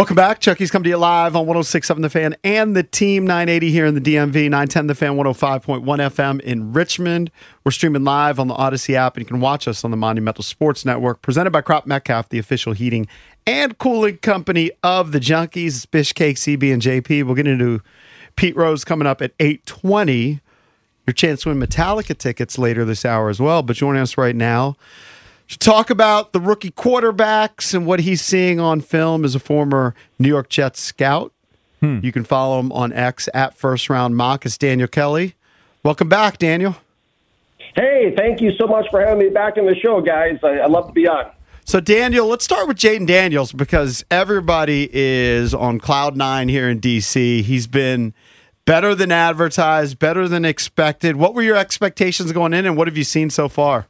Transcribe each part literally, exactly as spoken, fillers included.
Welcome back. Chucky's coming to you live on one oh six point seven The Fan and the Team nine eighty here in the D M V, nine ten The Fan, one oh five point one F M in Richmond. We're streaming live on the Odyssey app, and you can watch us on the Monumental Sports Network, presented by Crop Metcalf, the official heating and cooling company of the Junkies. It's Bishcake, C B, and J P. We'll get into Pete Rose coming up at eight twenty. Your chance to win Metallica tickets later this hour as well. But joining us right now to talk about the rookie quarterbacks and what he's seeing on film as a former New York Jets scout. Hmm. You can follow him on X at First Round Mock. It's Daniel Kelly. Welcome back, Daniel. Hey, thank you so much for having me back in the show, guys. I, I love to be on. So, Daniel, let's start with Jayden Daniels because everybody is on cloud nine here in D C. He's been better than advertised, better than expected. What were your expectations going in, and what have you seen so far?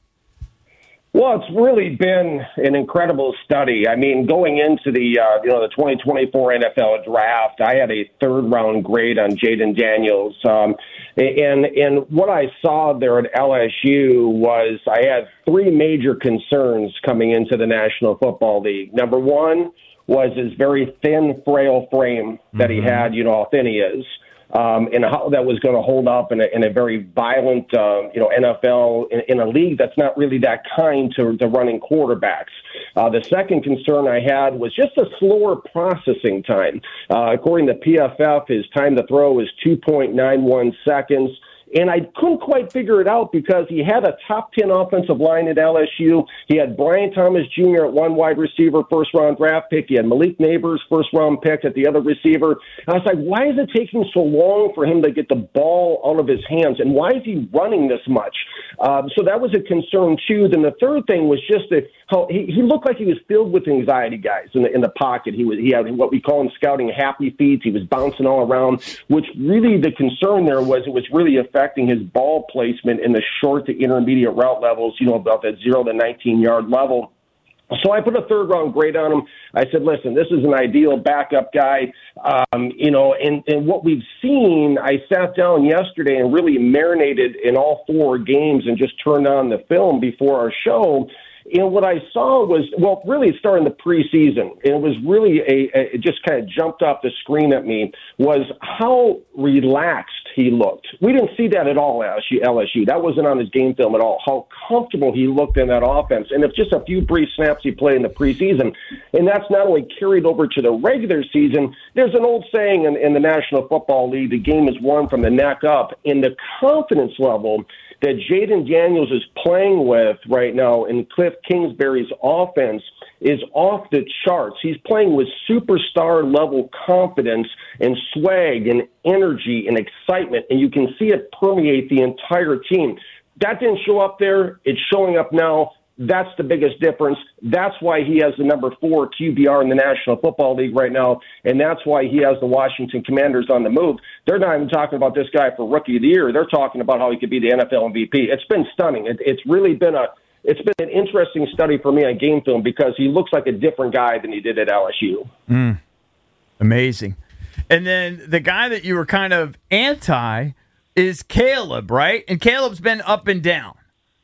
Well, it's really been an incredible study. I mean, going into the uh, you know the twenty twenty-four N F L draft, I had a third round grade on Jayden Daniels, um, and and what I saw there at L S U was I had three major concerns coming into the National Football League. Number one was his very thin, frail frame that mm-hmm. he had. You know how thin he is. Um, and how that was going to hold up in a, in a very violent, uh, you know, N F L in, in a league that's not really that kind to, to running quarterbacks. Uh, the second concern I had was just a slower processing time. Uh, according to P F F, his time to throw is two point nine one seconds. And I couldn't quite figure it out because he had a top ten offensive line at L S U. He had Brian Thomas Junior at one wide receiver, first-round draft pick. He had Malik Neighbors, first-round pick at the other receiver. And I was like, why is it taking so long for him to get the ball out of his hands? And why is he running this much? Um, so that was a concern, too. Then the third thing was just that how he, he looked like he was filled with anxiety, guys, in the, in the pocket. He was he had what we call in scouting happy feet. He was bouncing all around, which really the concern there was it was really affecting his ball placement in the short to intermediate route levels, you know, about that zero to nineteen-yard level. So I put a third-round grade on him. I said, listen, this is an ideal backup guy. Um, you know, and, and what we've seen, I sat down yesterday and really marinated in all four games and just turned on the film before our show. And what I saw was, well, really it started in the preseason. And it was really a, a it just kind of jumped off the screen at me was how relaxed he looked. We didn't see that at all at L S U. That wasn't on his game film at all, how comfortable he looked in that offense. And if just a few brief snaps he played in the preseason, and that's not only carried over to the regular season, there's an old saying in, in the National Football League, the game is won from the neck up. And the confidence level that Jayden Daniels is playing with right now in Cliff Kingsbury's offense is off the charts. He's playing with superstar-level confidence and swag and energy and excitement, and you can see it permeate the entire team. That didn't show up there. It's showing up now. That's the biggest difference. That's why he has the number four Q B R in the National Football League right now, and that's why he has the Washington Commanders on the move. They're not even talking about this guy for Rookie of the Year. They're talking about how he could be the N F L M V P. It's been stunning. It, it's really been a it's been an interesting study for me on game film because he looks like a different guy than he did at L S U. Mm. Amazing. And then the guy that you were kind of anti is Caleb, right? And Caleb's been up and down.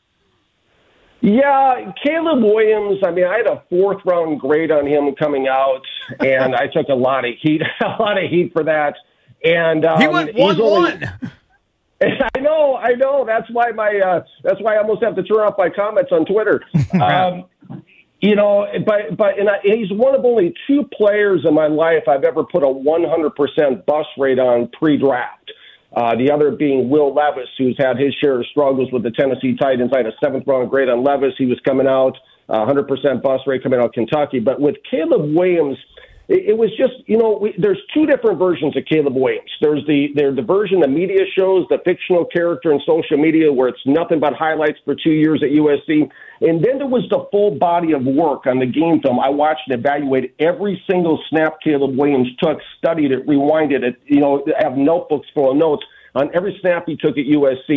Yeah, Caleb Williams, I mean, I had a fourth-round grade on him coming out, and I took a lot of heat a lot of heat for that. And um, he went one one. I know, I know. That's why my uh, that's why I almost have to turn off my comments on Twitter. Um, you know, but but and I, he's one of only two players in my life I've ever put a one hundred percent bust rate on pre-draft. Uh, the other being Will Levis, who's had his share of struggles with the Tennessee Titans. I had a seventh-round grade on Levis. He was coming out, uh, one hundred percent bust rate coming out of Kentucky. But with Caleb Williams, it, it was just, you know, we, there's two different versions of Caleb Williams. There's the there's the version the media shows, the fictional character in social media where it's nothing but highlights for two years at U S C. And then there was the full body of work on the game film. I watched and evaluated every single snap Caleb Williams took, studied it, rewinded it, you know, have notebooks full of notes on every snap he took at U S C.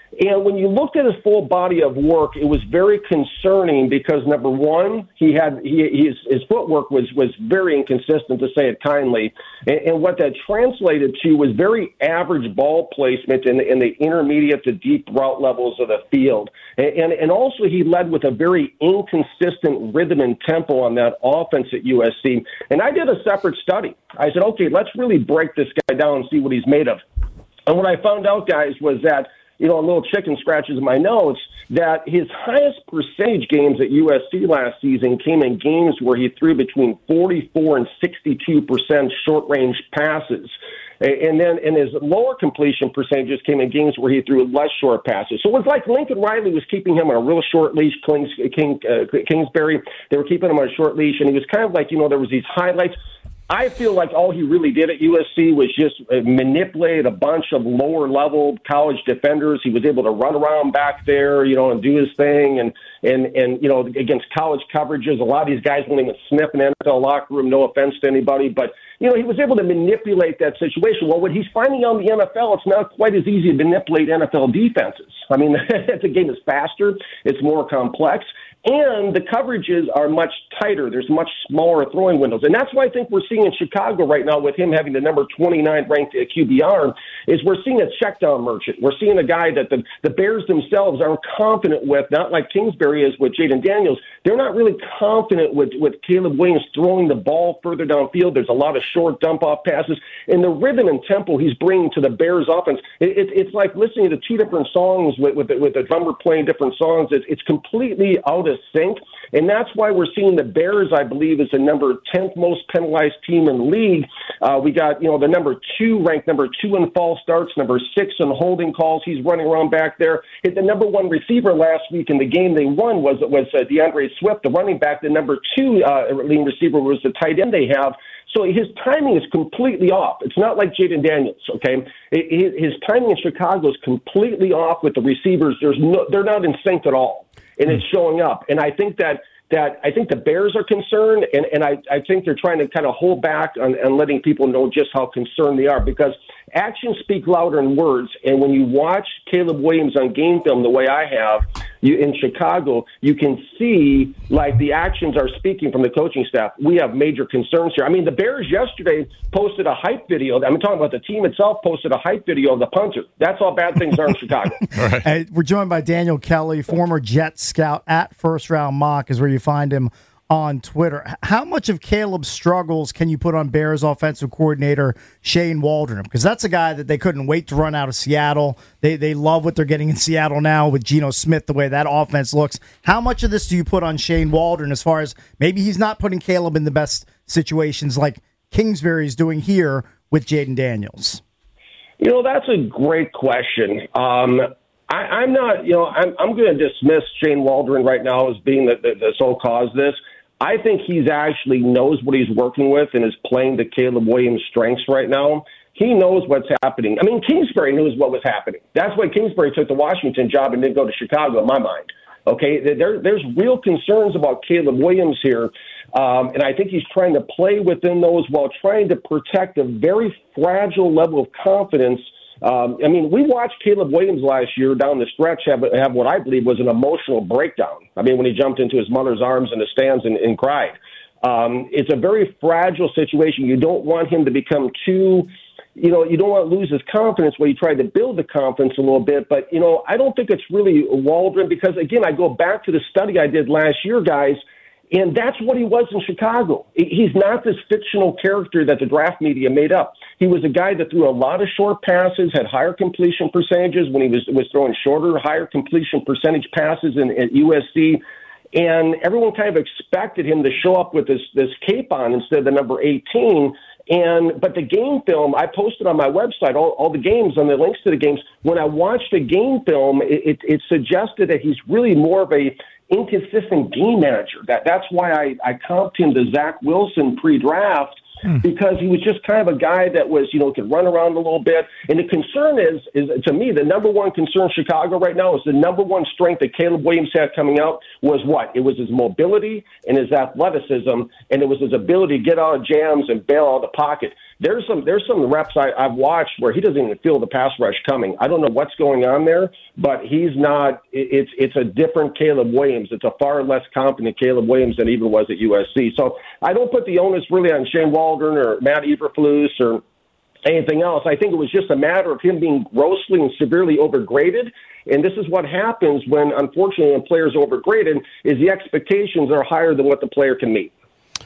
And when you looked at his full body of work, it was very concerning because, number one, he had he, his, his footwork was, was very inconsistent, to say it kindly. And, and what that translated to was very average ball placement in the, in the intermediate to deep route levels of the field. And, and, and also he led with a very inconsistent rhythm and tempo on that offense at U S C. And I did a separate study. I said, okay, let's really break this guy down and see what he's made of. And what I found out, guys, was that, you know, a little chicken scratches in my notes, that his highest percentage games at U S C last season came in games where he threw between forty-four and sixty-two percent short-range passes. And then and his lower completion percentages came in games where he threw less short passes. So it was like Lincoln Riley was keeping him on a real short leash, Kings, King, uh, Kingsbury. They were keeping him on a short leash, and he was kind of like, you know, there was these highlights. I feel like all he really did at U S C was just manipulate a bunch of lower-level college defenders. He was able to run around back there, you know, and do his thing. And, and, and you know, against college coverages, a lot of these guys won't even sniff an N F L locker room, no offense to anybody. But, you know, he was able to manipulate that situation. Well, when he's finding out in the N F L, it's not quite as easy to manipulate N F L defenses. I mean, the game is faster. It's more complex. And the coverages are much tighter. There's much smaller throwing windows. And that's what I think we're seeing in Chicago right now with him having the number twenty-nine ranked Q B R, is we're seeing a checkdown merchant. We're seeing a guy that the, the Bears themselves aren't confident with, not like Kingsbury is with Jaden Daniels. They're not really confident with, with Caleb Williams throwing the ball further downfield. There's a lot of short dump-off passes. And the rhythm and tempo he's bringing to the Bears offense, it, it, it's like listening to two different songs with, with, with a drummer playing different songs. It's, it's completely out of sync. And that's why we're seeing the Bears, I believe, is the number tenth most penalized team in the league. Uh, we got, you know, the number two, ranked number two in false starts, number six in holding calls. He's running around back there. Hit the number one receiver last week in the game they won was was uh, DeAndre Swift, the running back. The number two uh, leading receiver was the tight end they have. So his timing is completely off. It's not like Jaden Daniels, okay? His timing in Chicago is completely off with the receivers. There's no, they're not in sync at all, and it's showing up. And I think that that I think the Bears are concerned, and, and I, I think they're trying to kind of hold back on, on letting people know just how concerned they are, because actions speak louder than words. And when you watch Caleb Williams on game film the way I have, you in Chicago, you can see like the actions are speaking from the coaching staff. We have major concerns here. I mean, the Bears yesterday posted a hype video. I'm talking about the team itself posted a hype video of the punter. That's how bad things are in Chicago. All right. Hey, we're joined by Daniel Kelly, former Jet scout at First Round Mock is where you find him on Twitter. How much of Caleb's struggles can you put on Bears offensive coordinator Shane Waldron? Because that's a guy that they couldn't wait to run out of Seattle. They they love what they're getting in Seattle now with Geno Smith, the way that offense looks. How much of this do you put on Shane Waldron as far as maybe he's not putting Caleb in the best situations like Kingsbury is doing here with Jaden Daniels? You know, that's a great question. Um, I, I'm not, you know, I'm, I'm going to dismiss Shane Waldron right now as being the, the, the sole cause of this. I think he's actually knows what he's working with and is playing to Caleb Williams' strengths right now. He knows what's happening. I mean, Kingsbury knows what was happening. That's why Kingsbury took the Washington job and didn't go to Chicago, in my mind. Okay, there, there's real concerns about Caleb Williams here, um, and I think he's trying to play within those while trying to protect a very fragile level of confidence. Um, I mean, we watched Caleb Williams last year down the stretch have, have what I believe was an emotional breakdown. I mean, when he jumped into his mother's arms in the stands and, and cried. Um, it's a very fragile situation. You don't want him to become too, you know, you don't want to lose his confidence where you try to build the confidence a little bit. But, you know, I don't think it's really Waldron because, again, I go back to the study I did last year, guys. And that's what he was in Chicago. He's not this fictional character that the draft media made up. He was a guy that threw a lot of short passes, had higher completion percentages when he was, was throwing shorter, higher completion percentage passes in, at U S C. And everyone kind of expected him to show up with this, this cape on instead of the number eighteen. And but the game film, I posted on my website, all, all the games and the links to the games. When I watched the game film, it, it, it suggested that he's really more of a inconsistent game manager. That that's why I, I comped him to Zach Wilson pre-draft hmm. because he was just kind of a guy that was, you know, could run around a little bit. And the concern is, is to me, the number one concern in Chicago right now is the number one strength that Caleb Williams had coming out was what? It was his mobility and his athleticism, and it was his ability to get out of jams and bail out of the pocket. there's some there's some reps I, I've watched where he doesn't even feel the pass rush coming. I don't know what's going on there, but he's not. It's it's a different Caleb Williams. It's a far less confident Caleb Williams than even was at U S C. So I don't put the onus really on Shane Waldron or Matt Eberflus or anything else. I think it was just a matter of him being grossly and severely overgraded. And this is what happens when, unfortunately, when players are overgraded, is the expectations are higher than what the player can meet.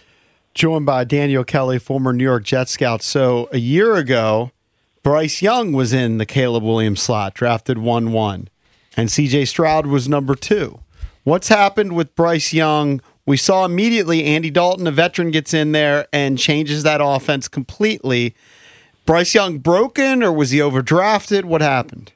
Joined by Daniel Kelly, former New York Jet scout. So a year ago, Bryce Young was in the Caleb Williams slot, drafted one one, and C J Stroud was number two. What's happened with Bryce Young? We saw immediately Andy Dalton, a veteran, gets in there and changes that offense completely. Bryce Young broken, or was he overdrafted? What happened?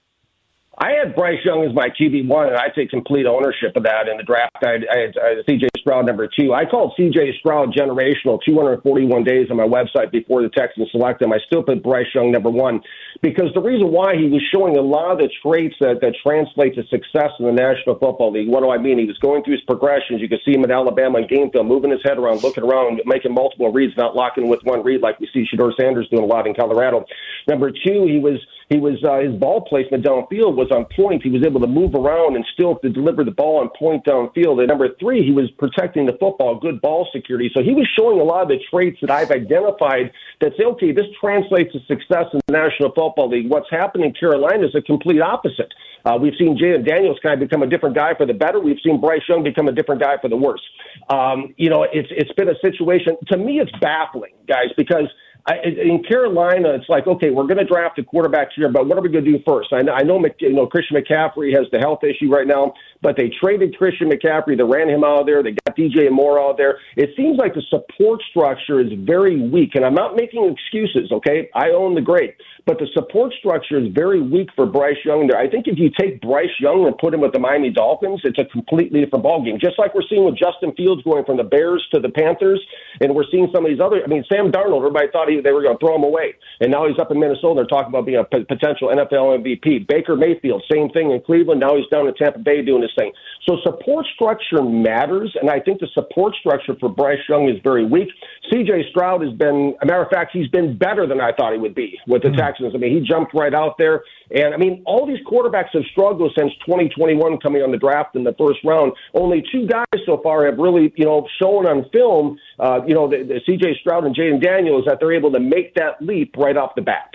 I had Bryce Young as my Q B one, and I take complete ownership of that in the draft. I had, I had, I had C J Stroud number two. I called C J Stroud generational two hundred forty-one days on my website before the Texans select him. I still put Bryce Young number one because the reason why he was showing a lot of the traits that, that translate to success in the National Football League. What do I mean? He was going through his progressions. You could see him at Alabama in game film, moving his head around, looking around, making multiple reads, not locking with one read like we see Shedeur Sanders doing a lot in Colorado. Number two, he was He was uh, his ball placement downfield was on point. He was able to move around and still to deliver the ball on point downfield. And number three, he was protecting the football, good ball security. So he was showing a lot of the traits that I've identified that say, okay, this translates to success in the National Football League. What's happened in Carolina is a complete opposite. Uh, we've seen Jayden Daniels kind of become a different guy for the better. We've seen Bryce Young become a different guy for the worse. Um, you know, it's it's been a situation. To me, it's baffling, guys, because I, in Carolina, it's like, okay, we're going to draft a quarterback here, but what are we going to do first? I know, I know, you know, Christian McCaffrey has the health issue right now, but they traded Christian McCaffrey. They ran him out of there. They got D J Moore out there. It seems like the support structure is very weak, and I'm not making excuses, okay? I own the grade. But the support structure is very weak for Bryce Young there. I think if you take Bryce Young and put him with the Miami Dolphins, it's a completely different ballgame. Just like we're seeing with Justin Fields going from the Bears to the Panthers, and we're seeing some of these other – I mean, Sam Darnold, everybody thought he, they were going to throw him away. And now he's up in Minnesota. They're talking about being a p- potential N F L M V P. Baker Mayfield, same thing in Cleveland. Now he's down in Tampa Bay doing his thing. So support structure matters, and I think the support structure for Bryce Young is very weak. C J Stroud has been – a matter of fact, he's been better than I thought he would be with the mm-hmm. Texans. I mean, he jumped right out there. And, I mean, all these quarterbacks have struggled since twenty twenty-one coming on the draft in the first round. Only two guys so far have really, you know, shown on film, uh, you know, the, the C J Stroud and Jayden Daniels, that they're able to make that leap right off the bat.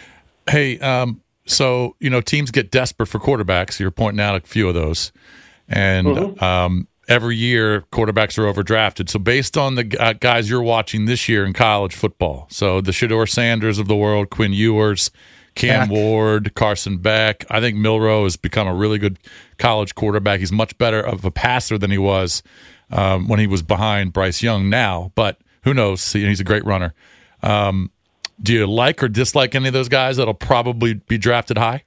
Hey, um, so, you know, teams get desperate for quarterbacks. You're pointing out a few of those. And mm-hmm. um, every year, quarterbacks are overdrafted. So based on the uh, guys you're watching this year in college football, so the Shedeur Sanders of the world, Quinn Ewers, Cam Beck. Ward, Carson Beck. I think Milroe has become a really good college quarterback. He's much better of a passer than he was um, when he was behind Bryce Young now, but who knows? He's a great runner. Um, do you like or dislike any of those guys that'll probably be drafted high?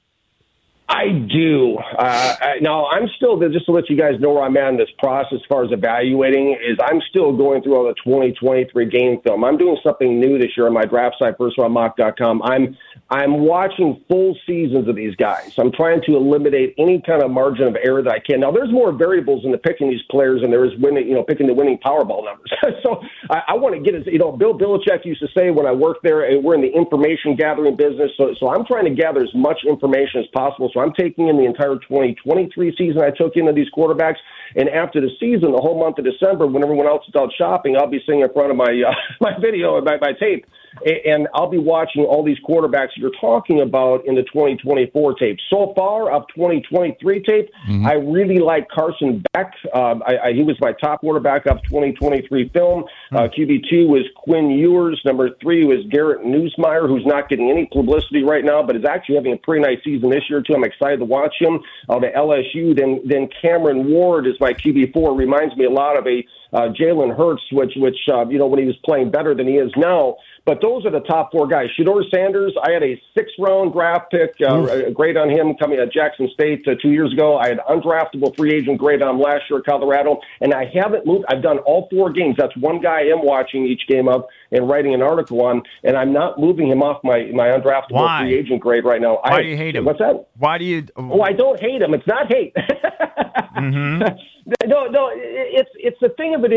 I do. Uh, I, now, I'm still, just to let you guys know where I'm at in this process as far as evaluating, is I'm still going through all the twenty twenty-three game film. I'm doing something new this year on my draft site, first round mock dot com. I'm I'm watching full seasons of these guys. I'm trying to eliminate any kind of margin of error that I can. Now, there's more variables in the picking these players than there is winning, you know, picking the winning Powerball numbers. so I, I want to get, as you know, Bill Belichick used to say when I worked there, we're in the information gathering business. So, so I'm trying to gather as much information as possible. So I'm taking in the entire twenty twenty-three season. I took into these quarterbacks. And after the season, the whole month of December, when everyone else is out shopping, I'll be sitting in front of my uh, my video and my, my tape, and I'll be watching all these quarterbacks you're talking about in the twenty twenty-four tape. So far, of twenty twenty-three tape, mm-hmm. I really like Carson Beck. Uh, I, I, he was my top quarterback of twenty twenty-three film. Mm-hmm. Uh, Q B two was Quinn Ewers. Number three was Garrett Newsmeyer, who's not getting any publicity right now, but is actually having a pretty nice season this year, too. I'm excited to watch him. Uh, the L S U, then then Cameron Ward is my Q B four. Reminds me a lot of a uh, Jalen Hurts, which, which uh, you know, when he was playing better than he is now. But those are the top four guys. Shedeur Sanders, I had a six-round draft pick, uh, a grade on him coming at Jackson State uh, two years ago. I had undraftable free agent grade on him last year at Colorado, and I haven't moved. I've done all four games. That's one guy I am watching each game of and writing an article on, and I'm not moving him off my, my undraftable Why? free agent grade right now. Why I, do you hate him? What's that? Why do you? Oh, I don't hate him. It's not hate. mm-hmm. No, no. It's it's the thing of it is,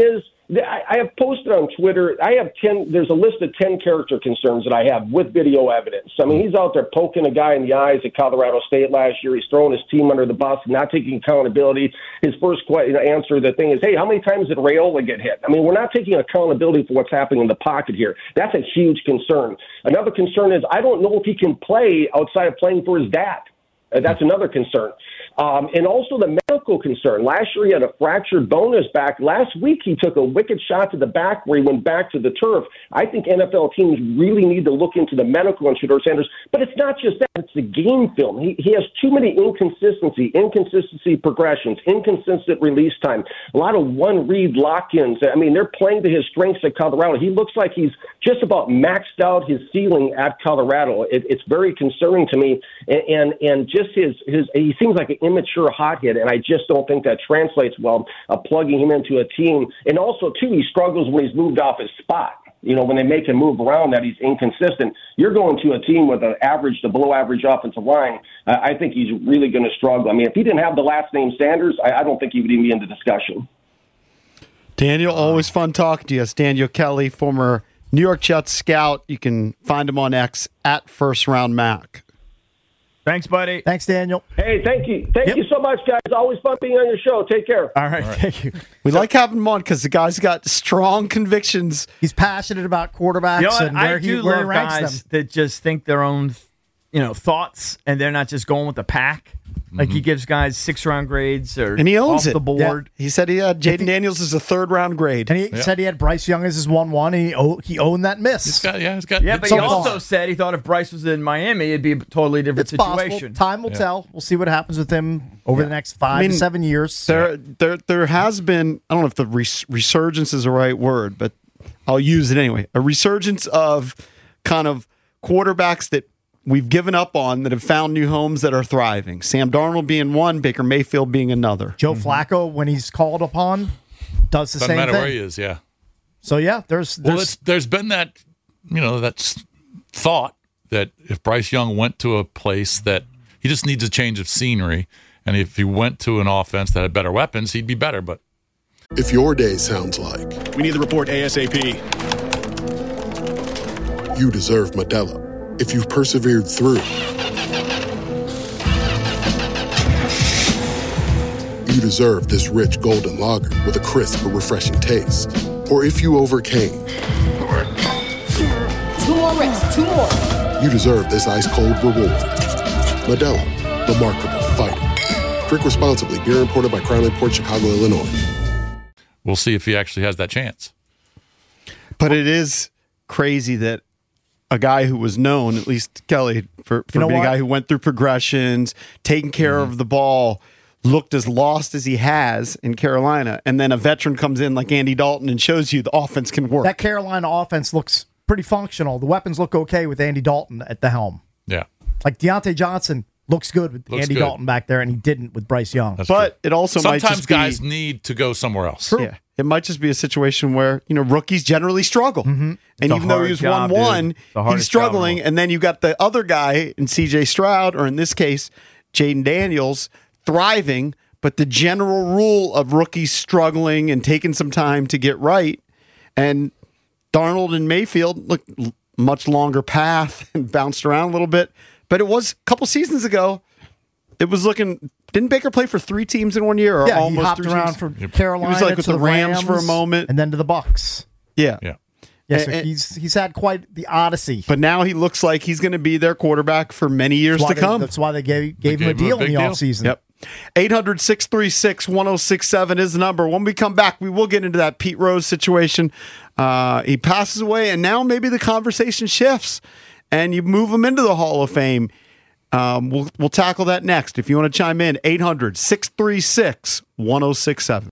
I, I have posted on Twitter. I have ten. There's a list of ten character concerns that I have with video evidence. I mean, he's out there poking a guy in the eyes at Colorado State last year. He's throwing his team under the bus, not taking accountability. His first question, answer, the thing is, hey, how many times did Raiola get hit? I mean, we're not taking accountability for what's happening in the pocket here. That's a huge concern. Another concern is I don't know if he can play outside of playing for his dad. Uh, that's another concern. Um, and also the medical concern. Last year he had a fractured bone in his back. Last week he took a wicked shot to the back where he went back to the turf. I think N F L teams really need to look into the medical on Shedeur Sanders. But it's not just that. It's the game film. He, he has too many inconsistency, inconsistency progressions, inconsistent release time, a lot of one-read lock-ins. I mean, they're playing to his strengths at Colorado. He looks like he's just about maxed out his ceiling at Colorado. It, it's very concerning to me. And, and, and just his, his, he seems like an immature hothead, and I just don't think that translates well, uh, plugging him into a team. And also, too, he struggles when he's moved off his spot. You know, when they make him move around, that he's inconsistent. You're going to a team with an average to below average offensive line. Uh, I think he's really going to struggle. I mean, if he didn't have the last name Sanders, I, I don't think he would even be in the discussion. Daniel, always fun talking to you. It's Daniel Kelly, former New York Jets scout. You can find him on X at First Round Mac. Thanks, buddy. Thanks, Daniel. Hey, thank you. Thank Yep. you so much, guys. Always fun being on your show. Take care. All right, thank you. We like having him on because the guy's got strong convictions. He's passionate about quarterbacks You know what? and where I he do where he love ranks guys them. that just think their own, you know, thoughts, and they're not just going with the pack. Like he gives guys six round grades or And he owns off it. the board. He said he had Jaden Daniels as a third round grade. And he said he had Bryce Young as his one one. And he o- he owned that miss. He's got, yeah, he's got. Yeah, but So he far. also said he thought if Bryce was in Miami, it'd be a totally different It's possible. situation. Time will tell. We'll see what happens with him over the next five I mean, to seven years. There, there, there has been, I don't know if the res- resurgence is the right word, but I'll use it anyway. A resurgence of kind of quarterbacks that we've given up on that have found new homes that are thriving. Sam Darnold being one, Baker Mayfield being another. Joe Flacco, when he's called upon, does the Doesn't same matter thing. where he is, yeah. So yeah, there's there's Well, it's, there's been that, you know, that s- thought that if Bryce Young went to a place that he just needs a change of scenery, and if he went to an offense that had better weapons, he'd be better. But If your day sounds like We need the report ASAP. you deserve Modelo. If you've persevered through, you deserve this rich golden lager with a crisp but refreshing taste. Or if you overcame, Two more reps, two more. you deserve this ice-cold reward. Modelo, the Markable Fighter. Drink responsibly. Beer imported by Crown Port Chicago, Illinois. we'll see if he actually has that chance. But it is crazy that a guy who was known, at least Kelly, for, for You know being what? a guy who went through progressions, taking care of the ball, looked as lost as he has in Carolina, and then a veteran comes in like Andy Dalton and shows you the offense can work. that Carolina offense looks pretty functional. The weapons look okay with Andy Dalton at the helm. Yeah. Like Deontay Johnson looks good with Looks Andy good. Dalton back there, and he didn't with Bryce Young. That's but true. it also might Sometimes just be, guys need to go somewhere else. yeah, it might just be a situation where, you know, rookies generally struggle. And It's a even though he hard was job, one one, dude. It's the he's hardest job in the struggling. world. And then you got the other guy in C J Stroud, or in this case, Jaden Daniels, thriving. But the general rule of rookies struggling and taking some time to get right, and Darnold and Mayfield, look, l- much longer path and bounced around a little bit. But it was a couple seasons ago. It was looking. Didn't Baker play for three teams in one year? Or Yeah, he almost hopped three around teams? from Carolina He was like with to the the Rams for a moment. and then to the Bucks. Yeah. Yeah. Yeah, so And- and- he's he's had quite the odyssey. But now he looks like he's going to be their quarterback for many years That's why to they- come. That's why they gave, gave They him a gave him a deal in big the deal. offseason. Yep. eight hundred, six three six, one oh six seven is the number. When we come back, we will get into that Pete Rose situation. Uh, he passes away, and now maybe the conversation shifts, and you move him into the Hall of Fame. Um, we'll, we'll tackle that next. If you want to chime in, eight hundred, six three six, one oh six seven.